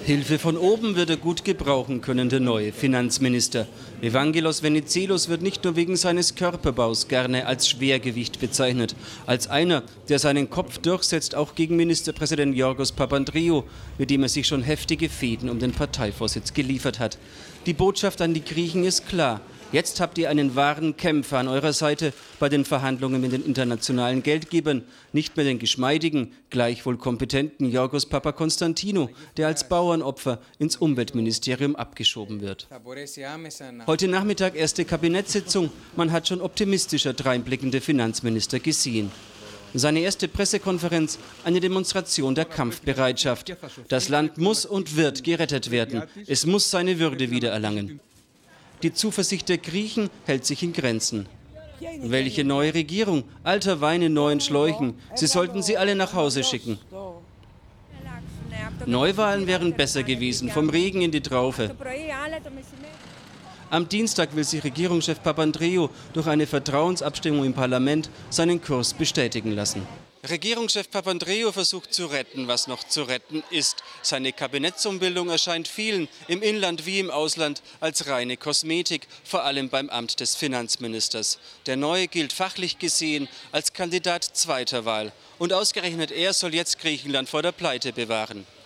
Hilfe von oben wird er gut gebrauchen können, der neue Finanzminister. Evangelos Venizelos wird nicht nur wegen seines Körperbaus gerne als Schwergewicht bezeichnet. Als einer, der seinen Kopf durchsetzt, auch gegen Ministerpräsident Yorgos Papandreou, mit dem er sich schon heftige Fehden um den Parteivorsitz geliefert hat. Die Botschaft an die Griechen ist klar. Jetzt habt ihr einen wahren Kämpfer an eurer Seite bei den Verhandlungen mit den internationalen Geldgebern. Nicht mehr den geschmeidigen, gleichwohl kompetenten Yorgos Papakonstantinou, der als Bauernopfer ins Umweltministerium abgeschoben wird. Heute Nachmittag erste Kabinettssitzung. Man hat schon optimistischer dreinblickende Finanzminister gesehen. Seine erste Pressekonferenz, eine Demonstration der Kampfbereitschaft. Das Land muss und wird gerettet werden. Es muss seine Würde wiedererlangen. Die Zuversicht der Griechen hält sich in Grenzen. Welche neue Regierung? Alter Wein in neuen Schläuchen. Sie sollten sie alle nach Hause schicken. Neuwahlen wären besser gewesen, vom Regen in die Traufe. Am Dienstag will sich Regierungschef Papandreou durch eine Vertrauensabstimmung im Parlament seinen Kurs bestätigen lassen. Regierungschef Papandreou versucht zu retten, was noch zu retten ist. Seine Kabinettsumbildung erscheint vielen, im Inland wie im Ausland, als reine Kosmetik, vor allem beim Amt des Finanzministers. Der Neue gilt fachlich gesehen als Kandidat zweiter Wahl. Und ausgerechnet er soll jetzt Griechenland vor der Pleite bewahren.